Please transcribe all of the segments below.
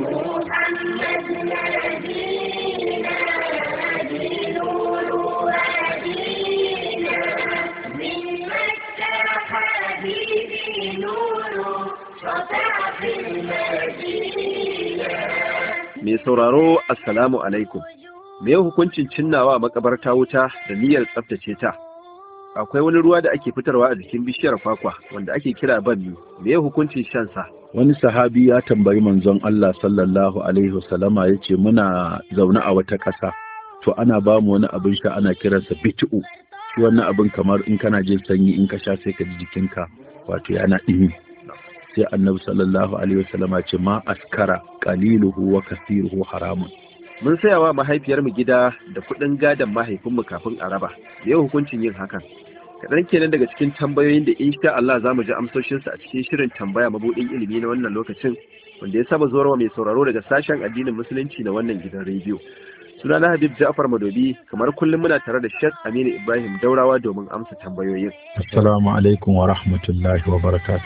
محمد نبينا بنور هدينا من مكة حبيبي نور سطع في المدينة. Mai sauraro assalamu alaikum. Me hukuncin cinnawa makabarta wuta da niyyar tsaftace ta? Akwai wani ruwa da ake fitarwa a jikin bishiyar kwakwa wanda ake kira banmi. Me hukuncin shan sa? Wani sahabi ya tambayi manzon Allah sallallahu alaihi wasallama yace muna zaune a wata ƙasa to ana ba mu wani abin sha ana kiransa bit'u. Shi wannan abin kamar in kana jin sanyi in ka sha sai ka ji jikinka wato yana ɗimi. Sai Annabi sallallahu alaihi wasallama ce ma askara qaliluhu wa kathiruhu haramun. Mun saya wa mahaifiyarmu gida da kuɗin gadon mahaifinmu kafin a raba. Me hukuncin yin hakan? Kaɗan kenan daga cikin tambayoyin da insha Allah za mu ji amsoshinsu a cikin shirin tambaya mabuɗin ilimi na wannan lokacin wanda ya saba zuwa mai sauraro daga sashen addinin musulunci na wannan gidan rediyo. Sunana Habib Ja'far Madobi, kamar kullum muna tare da Sheikh Aminu Ibrahim Daurawa domin amsa tambayoyin. Assalamu alaikum wa rahmatullahi wa barakatuh.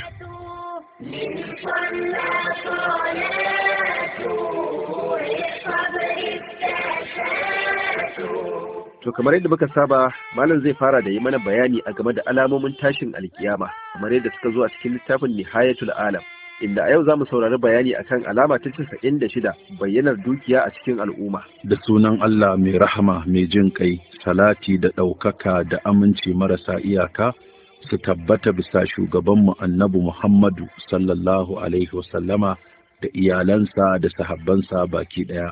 To kamar yadda muka saba, malam zai fara da yi mana bayani a game da alamomin tashin alkiyama kamar yadda suka zo a cikin littafin Nihayatul Alam, inda a yau za mu saurari bayani akan alama ta 96 bayyanar dukiya a cikin al'umma. Da sunan Allah mai rahama mai jin kai, salati da ɗaukaka da aminci marasa iyaka su tabbata bisa shugabanmu Annabi Muhammadu sallallahu alaihi wasallama da iyalansa da sahabbansa baki ɗaya.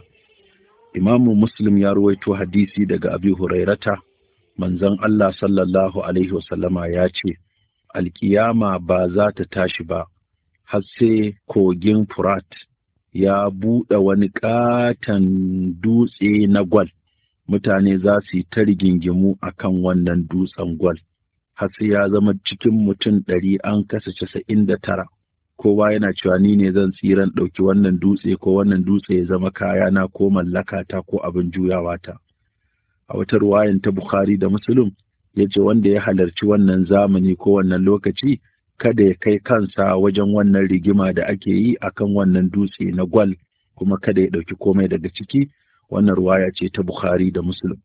Imamu Muslim ya ruwaito hadisi daga Abi Hurairata, manzon Allah sallallahu alaihi wasallama ya ce, alkiyama ba za ta tashi ba, har sai kogin Furat ya buɗe wani ƙaton dutse na gwal, mutane za su yi ta rigingimu a kan wannan dutsen gwal, har sai ya zama cikin mutum 100 an kasa 99. Kowa yana cewa ni ne zan tsiran ɗauki wannan dutse ko wannan dutse ya zama kayana ko mallakata ko abin juyawa ta. A wata ruwayan ta Bukhari da Muslim ya ce wanda ya halarci wannan zamani ko wannan lokaci kada ya kai kansa wajen wannan rigima da ake yi akan wannan dutse na gwal, kuma kada ya ɗauki komai daga ciki. Wannan ruwaya ce ta Bukhari da Muslim.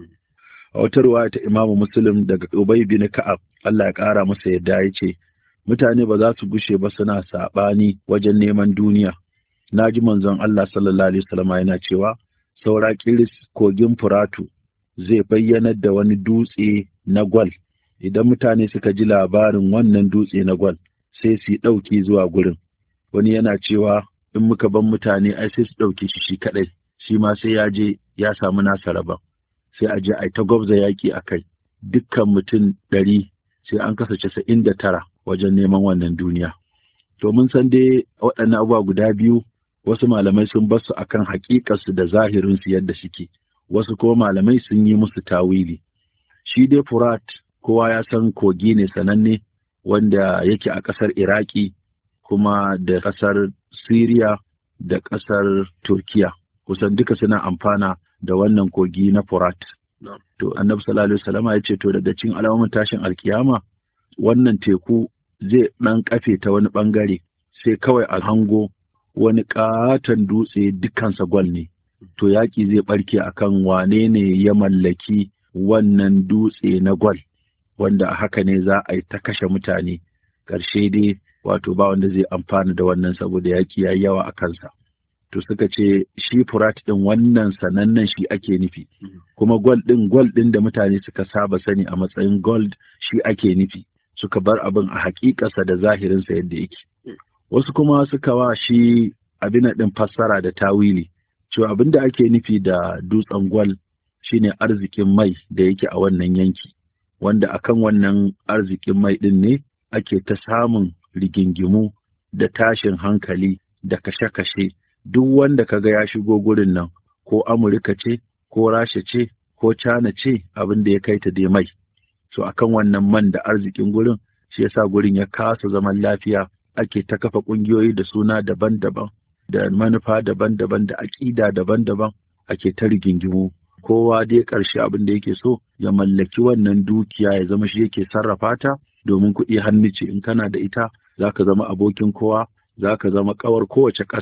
A wata ruwaya ta Imamu Muslim daga Ubay bin Ka'ab, Allah ya ƙara masa yadda ya ce, mutane ba za su gushe ba suna saɓani wajen neman duniya. Na ji manzon Allah sallallahu alaihi wasallam yana cewa saura kiris kogin Furatu zai bayyanar da wani dutse na gwal. Idan mutane suka ji labarin wannan dutse na gwal sai su ɗauki zuwa gurin. Wani yana cewa in muka ban mutane ai sai su ɗauke shi kaɗai, shi ma sai ya je ya samu nasa rabon. Sai a je a ta gwabza yaƙi a kai. Dukkan mutum 100 sai an kasa 99 wajen neman wannan duniya. To mun san dai waɗannan abubuwa guda biyu, wasu malamai sun bar su akan haƙiƙarsu da zahirinsu yadda suke, wasu kuma malamai sun yi musu tawili. Shi dai Furat kowa ya san kogi ne sananne wanda yake a ƙasar Iraki kuma da ƙasar Siriya da ƙasar Turkiya. Kusan duka suna amfana da wannan kogi na Furat. To Annabi sallallahu alaihi wasallam ya ce to daga cikin alamomin tashin alkiyama wannan teku zai ɗan kafe ta wani ɓangare sai kawai a hango wani ƙaton dutse dukkansa gwal ne. To yaƙi zai ɓarke akan wane ne ya mallaki wannan dutse na gwal, wanda a haka ne za a yi ta kashe mutane. Ƙarshe dai wato ba wanda zai amfana da wannan saboda yaƙi ya yi yawa a kansa. To suka ce shi Furat ɗin wannan sanannen shi ake nufi, kuma gwal ɗin da mutane suka saba sani a matsayin gold shi ake nufi. Suka bar abin a haƙiƙarsa da zahirinsa yadda yake. Wasu kuma suka wa shi abin ɗin fassara da tawili, cewa abin da ake nufi da dutsen gwal shine arzikin mai da yake a wannan yanki, wanda akan wannan arzikin mai ɗin ne ake ta samun rigingimu da tashin hankali da kashe-kashe. Duk wanda kaga ya shigo gurin nan, ko Amurka ce, ko Rasha ce, ko China ce, abin da ya kai ta dai mai. So akan wannan man da arzikin gurin, shi yasa gurin ya kasa zaman lafiya, ake ta kafa ƙungiyoyi da suna daban-daban, da manufa daban-daban, da aƙida daban-daban, ake ta rigingimu. Kowa dai ƙarshe abin da yake so ya mallaki wannan dukiya, ya zama shi yake sarrafa ta, domin kuɗi hannu ce. In kana da ita za ka zama abokin kowa, za ka zama ƙawar kowace ƙasa,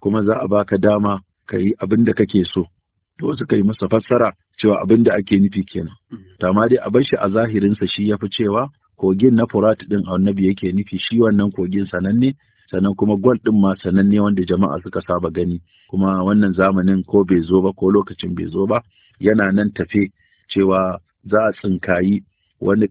kuma za a baka dama ka yi abin da kake so. To suka yi masa fassara cewa abin da ake nufi kenan. To amma dai a bar shi a zahirinsa shi ya fi cewa kogin na Furat din annabi yake nufi, shi wannan kogin sananne, sannan kuma gwal din ma sananne wanda jama'a suka saba gani, kuma wannan zamanin ko bai zo ba ko lokacin bai zo ba yana nan tafe cewa za a tsinkayi wani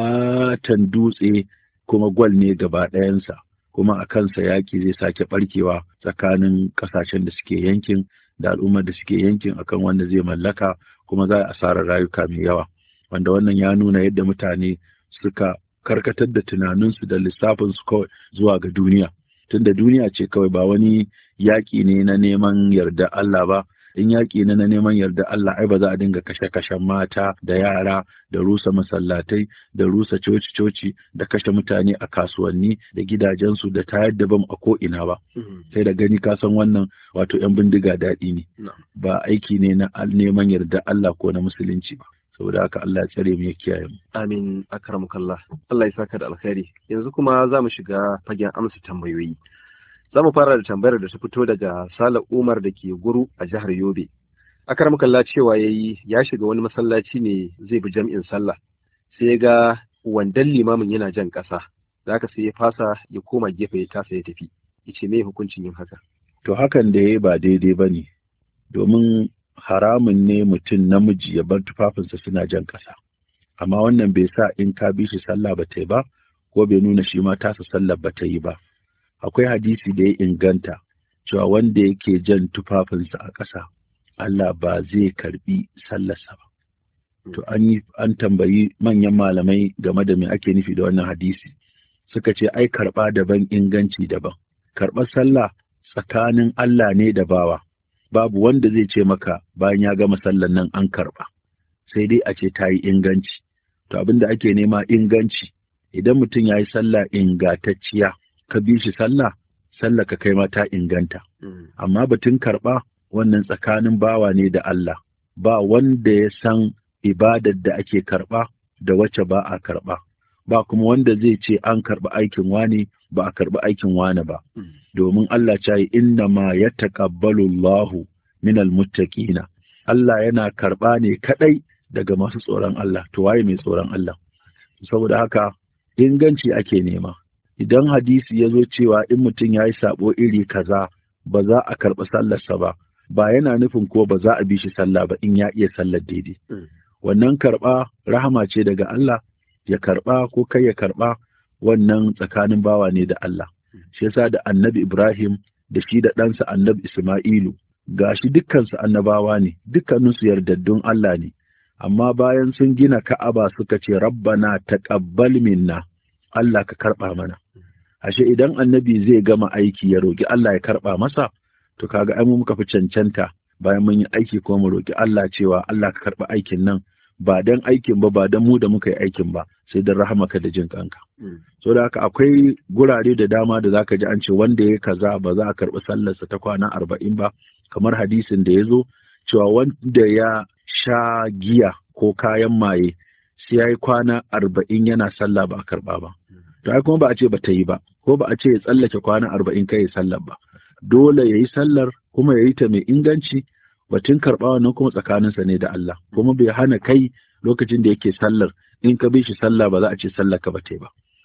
katon dutse kuma gwal ne gaba ɗayansa, kuma a kansa yaƙi zai sake ɓarkewa tsakanin ƙasashen da suke yankin da al'ummar da suke yankin akan wanda zai mallaka, kuma za a asarar rayuka mai yawa, wanda wannan ya nuna yadda mutane suka karkatar da tunaninsu da lissafinsu kawai zuwa ga duniya, tunda duniya ce kawai, ba wani yaƙi ne na neman yarda Allah ba. In yaƙi ne na neman yarda Allah, ai ba za a dinga kashe-kashen mata da yara da rusa masallatai da rusa coci-coci da kashe mutane a kasuwanni da gidajensu da tayar da bam a ko'ina ba. Sai da gani ka san wannan wato 'yan bindiga daɗi ne, ba aiki ne na neman yarda Allah ko na musulunci ba. Saboda haka Allah ya tsare mu ya kiyaye mu. Amin akramukallah. Allah ya saka da alkhairi. Yanzu kuma za mu shiga fagen amsa tambayoyi. Za mu fara da tambayar da ta fito daga Sale Umar da ke Guru a jihar Yobe. Akramukallah cewa ya shiga wani masallaci ne zai bi jam'in sallah. Sai ya ga wandan limamin yana jan ƙasa. Da haka sai ya fasa ya koma gefe ya tasa ya tafi. Yace me hukuncin yin haka? To hakan da yayi ba daidai bane. Domin haramun ne mutum namiji ya bar tufafinsa suna jan ƙasa, amma wannan bai sa in ka bi shi sallah ba ta yi ba, ko bai nuna shi ma tasa sallah ba ta yi ba. Akwai hadisi da ya inganta cewa wanda yake jan tufafinsa a ƙasa Allah ba zai karbi sallarsa ba. To an tambayi manyan malamai game da me ake nufi da wannan hadisi, suka ce ai karɓa daban inganci daban. Karɓar sallah tsakanin Allah ne da bawa, babu wanda zai ce maka bayan ya gama sallan nan an karɓa, sai dai a ce ta yi inganci. To abin da ake nema inganci, idan mutum ya yi sallah ingantacciya ka bi shi sallah ka kai ma ta inganta. Amma batun karɓa wannan tsakanin bawa ne da Allah, ba wanda ya san ibadar da ake karɓa da wacce ba a karɓa, ba kuma wanda zai ce an karɓi aikin wani ba a karɓi aikin wani ba. Domin Allah ya yi inna ma ya taƙabbalu Allahu minal muttaqina. Allah yana karɓa ne kaɗai daga masu tsoron Allah. To waye mai tsoron Allah? Saboda haka inganci ake nema. Idan hadisi ya zo cewa in mutum ya yi saɓo iri kaza ba za a karɓi sallarsa ba, ba yana nufin ko ba za a bi shi sallah ba in ya iya sallar daidai. Wannan karɓa rahama ce daga Allah, ya karɓa ko kai ya karɓa wannan tsakanin bawa ne da Allah. Shi yasa da annabi Ibrahim da shi da ɗansa annabi Isma'ilu, gashi dukkansu annabawa ne, dukkaninsu yardaddun Allah ne, amma bayan sun gina Ka'aba suka ce Rabbana taqabbal minna, Allah ka karɓa mana. Ashe idan annabi zai gama aiki ya roƙi Allah ya karɓa masa, to kaga ai mu muka fi cancanta bayan mun yi aiki ko mu roƙi Allah cewa Allah ka karɓa aikin nan, ba dan aikin ba dan mu da muka yi aikin ba, sai dan rahamaka da jin kanka. So da haka akwai gurare da dama da zaka ji an ce wanda ya kaza ba za a karɓi sallarsa ta kwana 40 ba, kamar hadisin da ya zo cewa wanda ya sha giya ko kayan maye sai ya yi kwana 40 yana sallah ba a karɓa ba. To ai kuma ba a ce ba ta yi ba, ko ba a ce ya tsallake kwana 40 kai sallar ba. Dole ya yi sallar kuma ya yi ta mai inganci, batun karɓa wannan kuma tsakaninsa ne da Allah, kuma bai hana kai lokacin da yake sallar in ka bi shi sallah ba za a ce sallar ka ba ta yi ba.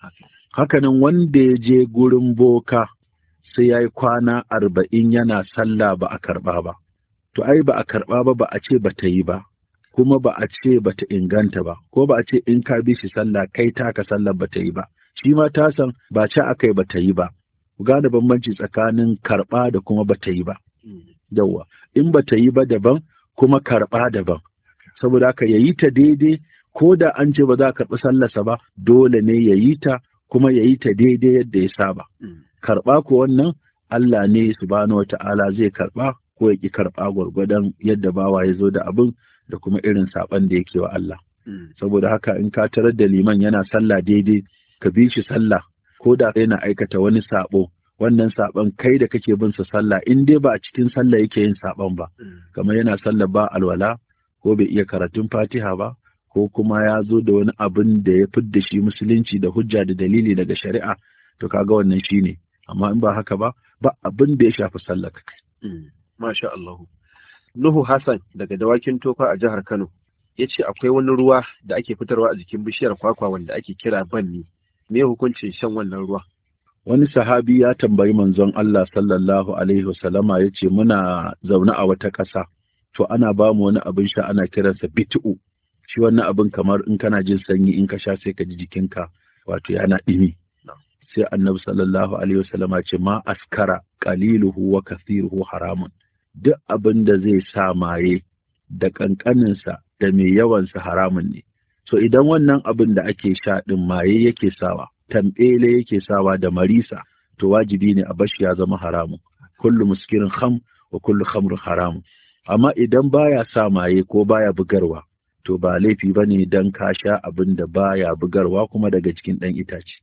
Hakanan wanda ya je gurin boka sai ya yi kwana 40 yana sallah ba a karɓa ba. To ai ba a karɓa ba, ba a ce ba ta yi ba, kuma ba a ce ba ta inganta ba, ko ba a ce in ka bi shi sallah kai taka sallar ba ta yi ba. Shi ma ta san ba ce aka yi ba ta yi ba. Ku gane bambanci tsakanin karɓa da kuma ba ta yi ba. Yawwa, in ba ta yi ba daban kuma karɓa daban. Saboda haka ya yi ta daidai, ko da an ce ba za a karɓi sallarsa ba, dole ne ya yi ta kuma ya yi ta daidai yadda ya saba. Karɓa ko wannan Allah ne subhanahu wata'ala zai karɓa ko ya ƙi karɓa gwargwadon yadda bawa ya zo da abin da kuma irin saɓan da yake wa Allah. Saboda haka in ka tarar da liman yana sallah daidai, ka bi shi sallah, ko da yana aikata wani saɓo, wannan saɓon kai da kake bin sa sallah, in dai ba a cikin sallah yake yin saɓon ba, kamar yana sallah ba alwala, ko bai iya karatun Fatiha ba, ko kuma ya zo da wani abin da ya fidda shi musulunci da hujja da dalili daga shari'a, to kaga wannan shine. Amma in ba haka ba, ba abin da ya shafi sallar ka kai. Masha Allah. Nuhu Hassan daga Dawakin Tofa a jihar Kano ya ce akwai wani ruwa da ake fitarwa a jikin bishiyar kwakwa wanda ake kira banni. Me hukuncin shan wannan ruwa? Wani sahabi ya tambayi manzon Allah sallallahu alaihi wasallama ya ce muna zaune a wata ƙasa, to ana ba mu wani abin sha ana kiransa bit'u. Shi wannan abin kamar in kana jin sanyi in ka sha sai ka ji jikinka wato yana ɗimi. Sai annabi sallallahu alaihi wasallama ce ma askara qaliluhu wa kathiruhu haramun. Duk abin da zai sa maye da ƙanƙaninsa da mai yawansa haramun ne. So idan wannan abin da ake sha ɗin maye yake sawa, tambele yake sawa da marisa, to wajibi ne a bashi ya zama haramun. Kullu muskirin kham wa kullu khamrin haramun. Amma idan baya sa maye ko baya bugarwa, to ba laifi bane dan ka sha abin da baya bugarwa kuma daga cikin ɗan itace.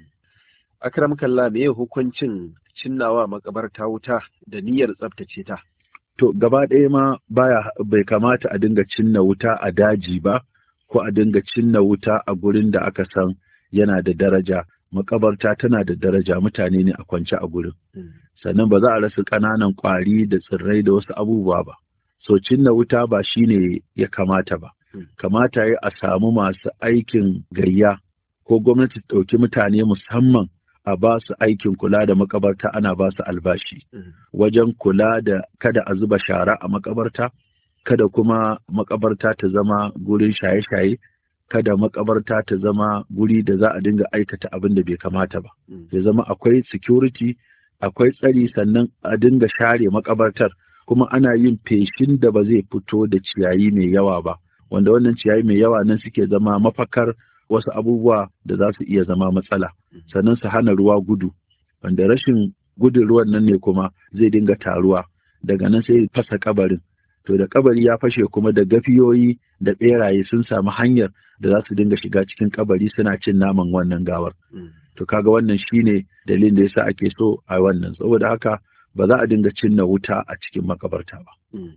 Akram kallah, me hukuncin cinnawa makabarta wuta da niyyar tsaftace ta? To gaba ɗaya ma bai kamata a dinga cinna wuta a daji ba, ko a dinga cinna wuta a gurin da aka san yana da daraja. Makabarta tana da daraja, mutane ne a kwance a gurin. Sannan ba za a rasa ƙananan ƙwari da tsirrai da wasu abubuwa ba. So cinna wuta ba shine ya kamata ba. Kamata ya a samu masu aikin gayya ko gwamnati ta ɗauki mutane musamman a ba su aikin kula da makabarta, ana ba su albashi wajen kula da kada a zuba shara a makabarta, kada kuma makabarta ta zama gurin shaye-shaye, kada makabarta ta zama guri da za a dinga aikata abin da bai kamata ba. Ya zama akwai security, akwai tsari, sannan a dinga share makabartar, kuma ana yin feshin da ba zai fito da ciyayi mai yawa ba, wanda wannan ciyayi mai yawa nan suke zama mafakar wasu abubuwa da za su iya zama matsala. Sannan su hana ruwa gudu, wanda rashin gudun ruwan nan ne kuma zai dinga taruwa, daga nan sai fasa kabarin. To da kabari ya fashe kuma da gafiyoyi da ɓeraye sun samu hanyar da za su dinga shiga cikin kabari suna cin naman wannan gawar. To kaga wannan shine dalilin da yasa ake so a wannan. Saboda haka ba za a dinga cinna wuta a cikin makabarta ba.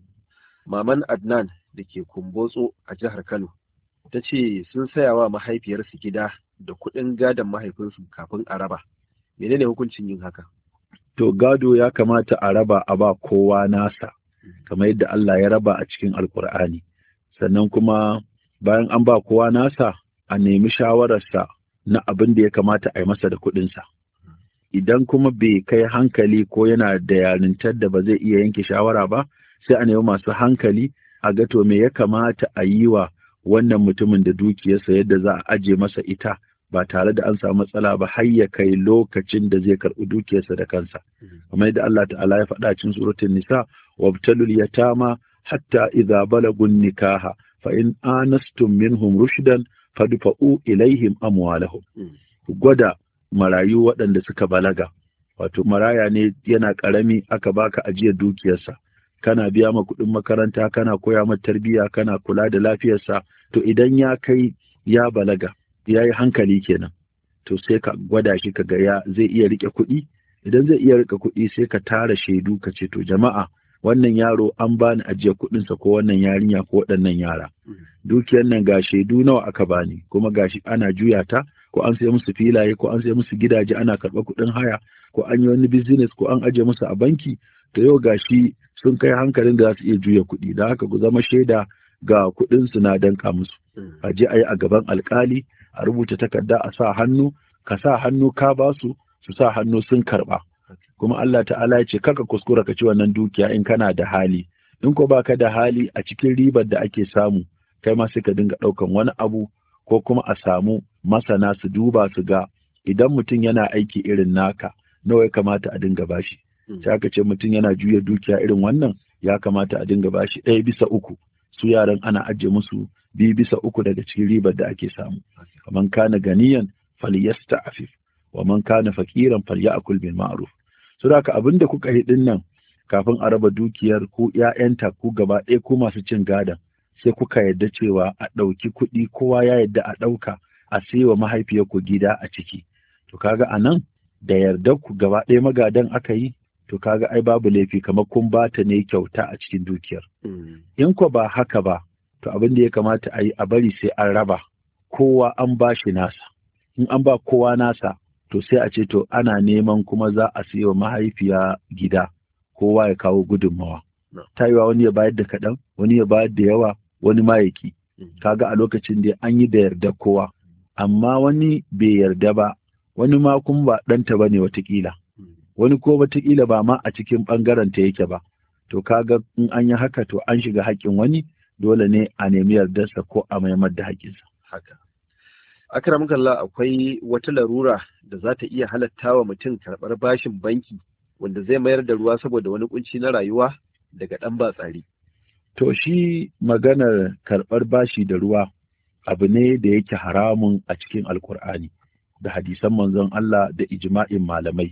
Maman Adnan da ke Kumbotso a jihar Kano ta ce sun saya wa mahaifiyarsu gida da kuɗin gadon mahaifinsu kafin a raba. Menene hukuncin yin haka? To gado ya kamata a raba a ba kowa nasa, kamar yadda Allah ya raba a cikin Alkur'ani. Sannan kuma bayan an ba kowa nasa, a nemi shawararsa na abin da ya kamata a yi masa da kuɗinsa. Idan kuma bai kai hankali ko yana da yarintar da ba zai iya yanke shawara ba, sai a nemi masu hankali a ga to me ya kamata a yi wa wannan mutumin da dukiyarsa yadda za a aje masa ita ba tare da an samu matsala ba har ya kai lokacin da zai karɓi dukiyarsa da kansa. Kamar yadda Allah ta'ala ya faɗa cikin suratul Nisa, wabtalul yatama hatta idza balagun nikaha fa in anastum minhum rushdan fadfa'u ilaihim amwalahum. Gwada marayu waɗanda suka balaga, wato maraya ne yana ƙarami aka baka ajiyar dukiyarsa, kana biya ma kuɗin makaranta, kana koya mata tarbiyya, kana kula da lafiyarsa. To idan ya kai ya balaga, ya yi hankali kenan, to sai ka gwada shi ka ga zai iya rike kuɗi. Idan zai iya rike kuɗi sai ka tara shaidu ka ce to jama'a, wannan yaro an bani ajiyar kuɗinsa, ko wannan yarinya ko waɗannan yara. Dukiyar nan ga shaidu nawa aka bani, kuma gashi ana juya ta, ko an sai musu filaye, ko an sai musu gidaje ana karɓar kuɗin haya, ko an yi wani business, ko an aje musu a banki. To yau gashi sun kai hankalin da za su iya juya kuɗi, da haka ku zama shaida ga kuɗin su na danka musu. A je a yi a gaban alkali, a rubuta takarda a sa hannu, ka sa hannu ka ba su, su sa hannu sun karɓa. Kuma Allah ta'ala ya ce kaka kuskura ka ci wannan dukiya in kana da hali. In ko baka da hali, a cikin ribar da ake samu, kai ma sai ka dinga ɗaukan wani abu, ko kuma a samu masana su duba su ga idan mutum yana aiki irin naka, nawa ya kamata a dinga bashi. Sai aka ce mutum yana juya dukiya irin wannan, ya kamata a dinga bashi 1/3. Su yaran ana ajiye musu 2/3 daga cikin ribar da ake samu. Man kana ganiyan falyasta'fif wa man kana faqiran falyakul bil ma'ruf. So da abin da kuka yi din nan kafin a raba dukiyar ku ƴaƴanta ku gaba ɗaya ku masu cin gadon, sai kuka yarda cewa a ɗauki kuɗi, kowa ya yarda a ɗauka a saiwa mahaifiyar ku gida a ciki. To kaga anan da yardar ku gaba ɗaya magadan aka yi, to kaga ai babu laifi, kamar kun bata ne kyauta a cikin dukiyar. In ko ba haka ba, to abin da ya kamata a yi a bari sai an raba, kowa an ba shi nasa. In an ba kowa nasa, to to sai a ce to ana neman kuma za a siyo mahaifiya gida, kowa ya kawo gudunmawa. Tayiwa wani ya bayar da kaɗan, wani ya bayar da yawa, wani ma ya ki. Kaga a lokacin da an yi da yarda kowa, amma wani bai yarda ba, wani ma kuma ba ɗanta ba ne watakila, wani ko watakila ba ma a cikin ɓangaren ta yake ba. To kaga in an yi haka to an shiga haƙƙin wani, dole ne a nemi yardarsa ko a maimar da haƙƙinsa. Haka. Akramakallah, akwai wata larura da za ta iya halatta wa mutum karɓar bashin banki wanda zai mayar da ruwa saboda wani kunci na rayuwa daga ɗan batsari. To shi maganar karɓar bashi da ruwa abu ne da yake haramun a cikin Alƙur'ani da hadisan manzon Allah da ijma'in malamai,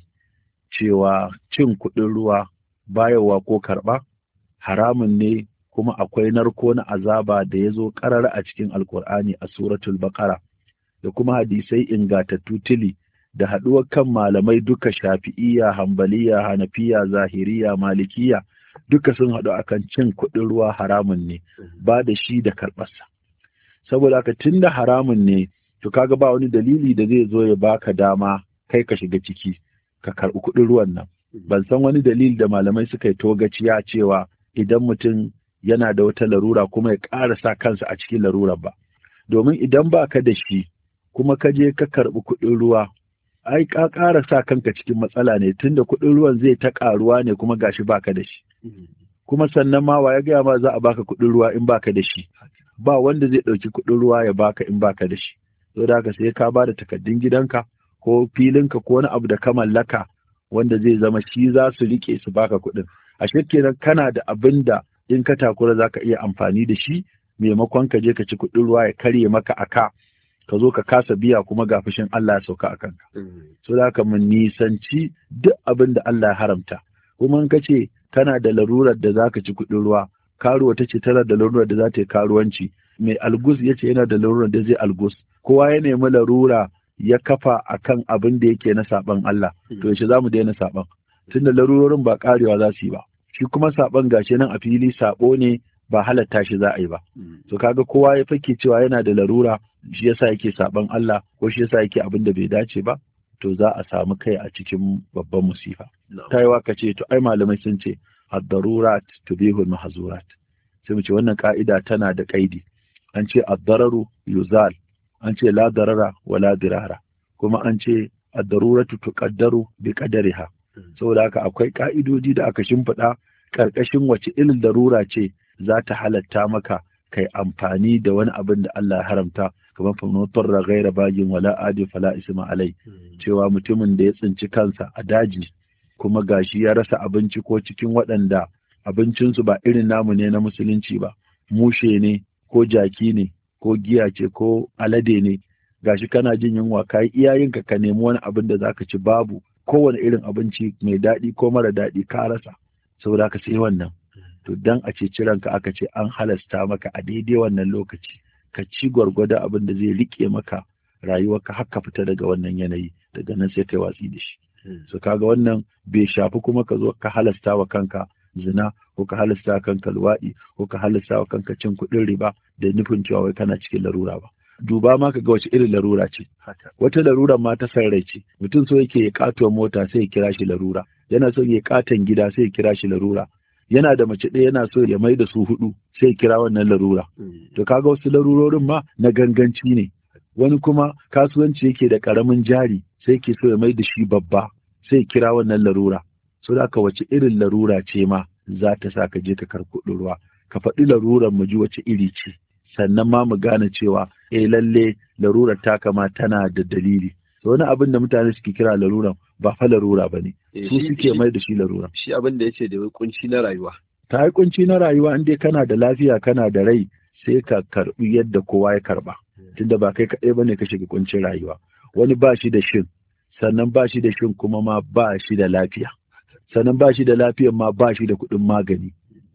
cewa cin kuɗin ruwa bayarwa ko karɓa haramun ne, kuma akwai narko na azaba da ya zo ƙarar a cikin Alƙur'ani a suratul Baqara, da kuma hadisai ingatattu tili da haɗuwar kan malamai duka Shafi'iyya, Hanbaliya, Hanafiya, Zahiriya, Malikiya duka sun haɗu akan cin kuɗin ruwa haramun ne, ba da shi da karɓarsa. Saboda haka tunda haramun ne, to kaga ba wani dalili da zai zo ya baka dama kai ka shiga ciki ka karɓi kuɗin ruwan nan. Ban san wani dalili da malamai suka yi togaciya cewa idan mutum yana da wata larura kuma ya ƙara sa kansa a cikin larurar ba. Domin idan ba ka da shi kuma ka je ka karɓi kuɗin ruwa, ai ka ƙara sa kanka cikin matsala ne, tunda kuɗin ruwan zai ta ƙaruwa ne kuma gashi baka da shi. Kuma sannan ma wa ya gaya ma za a baka kuɗin ruwa in baka da shi? Ba wanda zai ɗauki kuɗin ruwa ya baka in baka da shi. Saboda haka sai ka bada takardun gidanka ko filinka ko wani abu da ka mallaka wanda zai zama shi za su riƙe su baka kuɗin. Ashe kenan kana da abin da in ka takura za ka iya amfani da shi, maimakon ka je ka ci kuɗin ruwa ya karye maka aka, ka zo ka kasa biya kuma ga fushin Allah ya sauka a kanka. So da haka mun nisanci duk abin da Allah ya haramta. Kuma in ka ce kana da larurar da za ka ci kuɗin ruwa, karuwa ta ce tana da larurar da za ta yi karuwanci, mai algus ya ce yana da larurar da zai algus, kowa ya nemi larura ya kafa akan abin da yake na saɓan Allah, to yaushe za mu daina saɓan? Tunda larurorin ba ƙarewa za su yi ba, shi kuma saɓan gashi nan a fili saɓo ne, ba halatta shi za a yi ba. To kaga kowa ya fake cewa yana da larura, shi yasa yake saɓan Allah ko shi yasa yake abin da bai dace ba, to za a samu kai a cikin babban musifa. Ta yi waka ce to ai malamai sun ce ad-darurat tubihul mahzurat, sai mu ce wannan ka'ida tana da kaidi. An ce ad-dararu yuzal, an ce la darara wa la dirara, kuma an ce ad-daruratu tuqaddaru bi qadariha. Saboda haka akwai ka'idoji da aka shimfiɗa ƙarƙashin wace irin darura ce za ta halatta maka kai amfani da wani abin da Allah ya haramta, kamar fa ghaira bagin wala adi fala isma alai, cewa mutumin da ya tsinci kansa a daji kuma gashi ya rasa abinci ko cikin waɗanda abincinsu ba irin namu ne na musulunci ba, mushe ne ko jaki ne ko giya ce ko alade ne, gashi kana jin yunwa kai iyayenka ka nemi wani abin da zaka ci, babu kowane irin abinci mai daɗi ko mara daɗi ka rasa, saboda ka sai wannan. To dan a ce ciranka aka ce an halasta maka a daidai wannan lokaci ka ci gwargwada abin da zai rike maka rayuwarka har ka fita daga wannan yanayi, daga nan sai kai watsi da shi. So kaga wannan bai shafi kuma ka zo ka halasta wa kanka zina ko ka halasta wa kanka luwaɗi ko ka halasta wa kanka cin kuɗin riba da nufin cewa wai kana cikin larura ba. Duba ma ka ga wace irin larura ce. Wata larura ma ta san rai ce. Mutum so yake ya katuwar mota sai ya kira shi larura. Yana so ya katon gida sai ya kira shi larura. Yana da mace ɗaya yana so ya mai da su hudu sai ya kira wannan larura. To kaga wasu larurorin ma na ganganci ne. Wani kuma kasuwanci yake da ƙaramin jari sai ke so ya mai da shi babba sai ya kira wannan larura. So da wace irin larura ce ma za ta sa ka je ka karɓi ruwa. Ka faɗi larurar mu ji wace iri ce. Sannan ma mu gane cewa lalle larurar ta kama tana da dalili. To wani abin da mutane suke kira laruran ba fa larura bane. Su suke mai da shi larura. Shi abin da yace da wai kunci na rayuwa. Ta yi kunci na rayuwa in dai kana da lafiya kana da rai sai ka karbi yadda kowa ya karba. Tunda ba kai kaɗai bane ka shiga kuncin rayuwa. Wani ba shi da shin, sannan ba shi da shin kuma ma ba shi da lafiya. Sannan ba shi da lafiyan ma ba shi da kuɗin magani.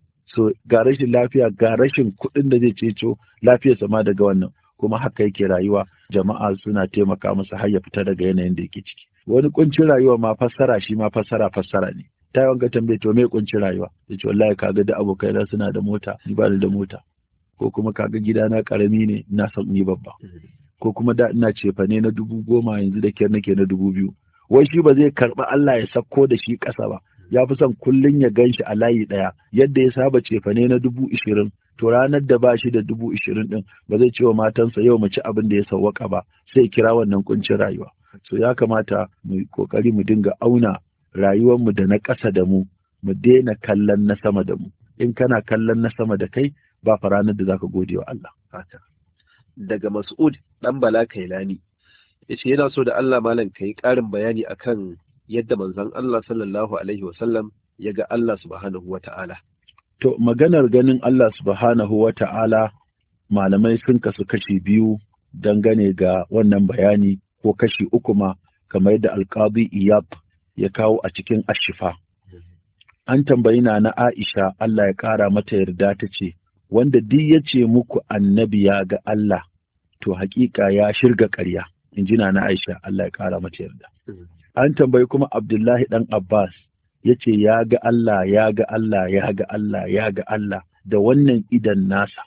So ga rashin lafiya ga rashin kuɗin da zai ceto lafiyarsa ma daga wannan, kuma haka yake rayuwa, jama'a suna taimaka masa har ya fita daga yanayin da yake ciki. Wani kuncin rayuwa ma fassara shi ma fassara ne. Ta yawan ga tambaye to me kuncin rayuwa? Yace wallahi kaga da abokai na suna da mota, ni ba da mota. Ko kuma kaga gidana karami ne, ina son ni babba. ko kuma da ina cefane na 10,000 yanzu da kyar nake na 2,000. Wai shi ba zai karɓi Allah ya sako da shi ƙasa ba, ya fi son kullum ya gan shi a layi ɗaya, yadda ya saba cefane na 20,000, to ranar da ba shi da 20,000 ɗin ba zai ce wa matansa yau mu ci abin da ya sawwaka ba, sai kira wannan kuncin rayuwa. So ya kamata mu kokari mu dinga auna rayuwarmu da na ƙasa da mu daina kallon na sama da mu. In kana kallon na sama da kai ba fa ranar da zaka gode wa Allah. Daga Mas'ud dan Bala Kailani yace yana so da Allah malam kai ƙarin bayani akan yadda manzon Allah sallallahu alaihi wasallam ya ga Allah subhanahu wata'ala. To maganar ganin Allah subhanahu wata'ala malamai sun kasu kashi biyu dangane ga wannan bayani, ko kashi uku ma, kamar yadda Al-Qadi Iyad ya kawo a cikin Ash-Shifa. An tambayi na Aisha Allah ya ƙara mata yarda, ta ce wanda duk ya ce muku annabi ya ga Allah to haƙiƙa ya shirga ƙarya, in ji na Aisha Allah ya ƙara mata yarda. An tambayi kuma Abdullahi ɗan Abbas, ya ce ya ga Allah, ya ga Allah, ya ga Allah, ya ga Allah da wannan idan nasa.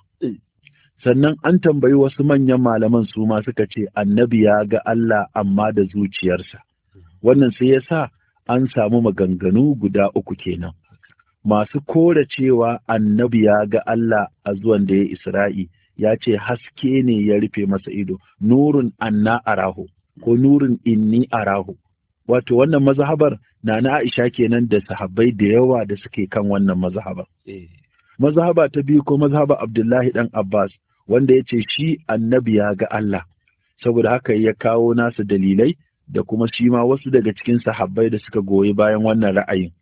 Sannan an tambayi wasu manyan malaman su ma suka ce annabi ya ga Allah amma da zuciyarsa. Wannan sai ya sa an samu maganganu guda uku kenan. Masu kore cewa annabi ya ga Allah a zuwan da ya Isra'i, ya ce haske ne ya rufe masa ido, nurun anna arahu ko nurun inni arahu. Wato wannan mazhabar na Aisha kenan da sahabbai da yawa da suke kan wannan mazhabar. Mazhaba ta biyu ko mazhaba Abdullahi dan Abbas, wanda ya ce shi annabi ya ga Allah, saboda haka ya kawo nasu dalilai da kuma shi ma wasu daga cikin sahabbai da suka goyi bayan wannan ra'ayin.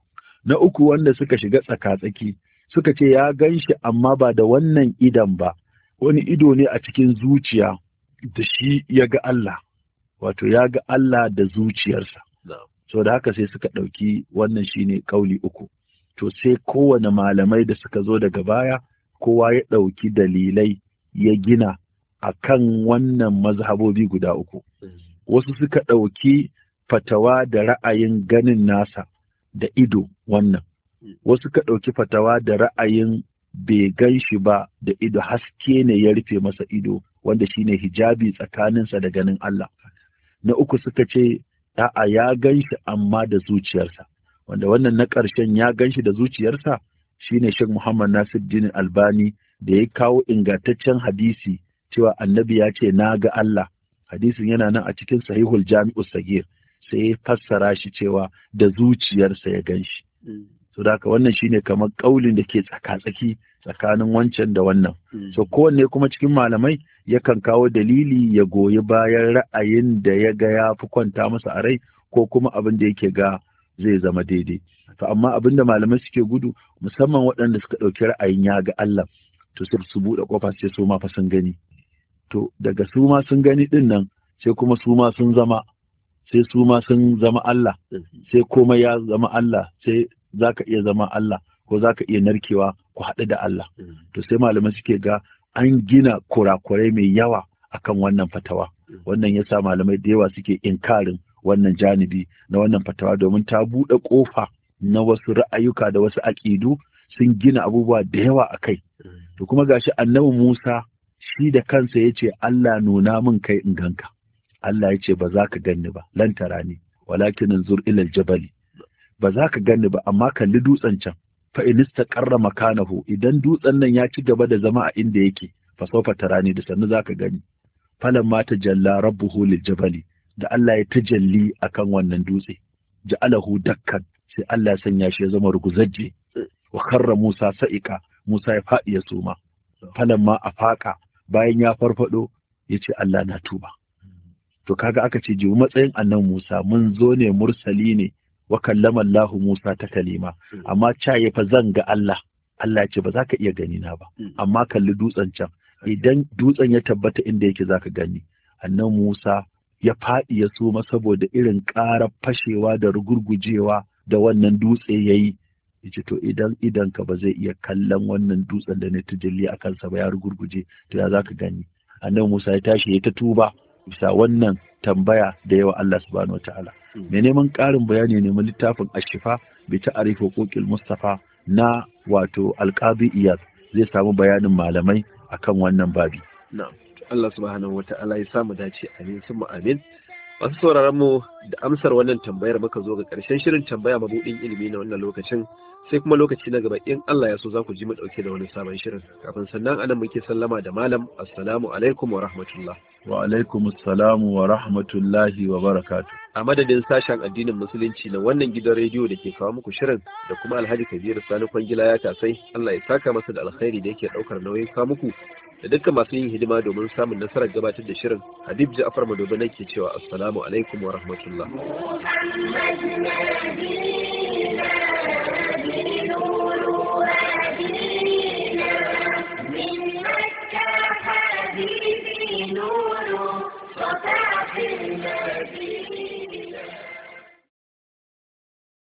Na uku wanda suka shiga tsaka-tsaki suka ce ya gan shi amma ba da wannan idan ba, wani ido ne a cikin zuciya da shi ya ga Allah, wato ya ga Allah da zuciyarsa. So da haka sai suka ɗauki wannan shine kauli uku. To sai kowane malamai da suka zo daga baya, kowa ya ɗauki dalilai ya gina a kan wannan mazhabobi guda uku. Wasu suka ɗauki fatawa da ra'ayin ganin nasa da ido wannan. Wasu suka ɗauki fatawa da ra'ayin bai gan shi ba da ido, haske ne ya rufe masa ido, wanda shine hijabi tsakaninsa da ganin Allah. Na uku suka ce a'a ya gan shi amma da zuciyarsa, wanda wannan na ƙarshen ya gan shi da zuciyarsa shine Sheikh Muhammad Nasiruddin Albani da ya kawo ingantaccen hadisi cewa annabi ya ce na ga Allah. Hadisin yana nan a cikin Sahihul Jami'u Sagir, sai ya fassara shi cewa da zuciyarsa ya gan shi. So da haka wannan shine kamar kaulin da ke tsaka-tsaki tsakanin wancan da wannan. So kowanne kuma cikin malamai yakan kawo dalili ya goyi bayan ra'ayin da ya ga ya fi kwanta masa a rai, ko kuma abin da yake ga zai zama daidai. To amma abin da malamai suke gudu, musamman waɗanda suka ɗauki ra'ayin ya ga Allah, to sai su buɗe ƙofa sai su ma fa sun gani. To daga su ma sun gani ɗin nan, sai kuma su ma sun zama, sai su ma sun zama Allah, sai komai ya zama Allah, sai za ka iya zama Allah, ko za ka iya narkewa ku haɗu da Allah. To sai malamai suke ga an gina kurakurai mai yawa akan wannan fatawa. Wannan ya sa malamai da yawa suke inkarin wannan janibi na wannan fatawa, domin ta buɗe ƙofa na wasu ra'ayuka da wasu aƙidu sun gina abubuwa da yawa a kai. To kuma gashi annabi Musa shi da kansa ya ce Allah nuna min kai in ganka. Allah ya ce ba za ka ganni ba, lan tarani walakin anzur ila aljabali. Ba za ka ganni ba, amma kalli dutsen can. Fa in istaqarra makanahu, idan dutsen nan ya ci gaba da zama a inda yake, fa sawfa tarani, da sannu za ka gani. Falamma tajalla rabbuhu liljabali, da Allah ya tajalli akan wannan dutse, ja'alahu dakkan, sai Allah ya sanya shi ya zama ruguzajje. Wa karra Musa sa'ika, Musa ya faɗi ya suma. Falamma afaka, bayan ya farfado, ya ce Allah na tuba. To kaga aka ce jiwu matsayin annan Musa, mun zo ne mursali ne, wa kallama Allah Musa ta kalima, amma ca ya fa zan ga Allah. Allah ya ce ba za ka iya gani na ba, amma kalli dutsen can, idan dutsen ya tabbata inda yake za ka gani. Annan Musa ya faɗi ya suma saboda irin ƙarar fashewa da rugurgujewa da wannan dutse ya yi. Ya ce to idan ka ba zai iya kallon wannan dutsen da na tujalli a kansa ba, ya rugurguje, to ya za ka gani. Annan Musa ya tashi ya ta tuba bisa wannan tambaya da yawa Allah subhanahu wa ta'ala. Mai neman ƙarin bayani ne mu littafin Ash-Shifa bi ta'rif huquqil Mustafa na wato Al-Qadi Iyad, zai samu bayanin malamai akan wannan babi. Allah subhanahu wata'ala ya samu dace, amin summa amin. Masu sauraron mu da amsar wannan tambayar muka zo ga ƙarshen shirin tambaya mabudin ilimi na wannan lokacin, sai kuma lokaci na gaba in Allah ya so za ku ji mu dauke da wani sabon shirin. Kafin sannan anan muke sallama da malam, assalamu alaikum wa rahmatullah. Wa alaikum assalamu wa rahmatullahi wa barakatuh. A madadin sashen addinin musulunci na wannan gidan rediyo da ke kawo muku shirin da kuma Alhaji Kabiru Sani Kwangila ya kasai, Allah ya saka masa da alkhairi da yake daukar nauyin kawo muku, da dukkan masu yin hidima domin samun nasarar gabatar da shirin. Habib Ja'far Madobe nake cewa assalamu alaikum wa rahmatullah. محمد نبينا بنور هادي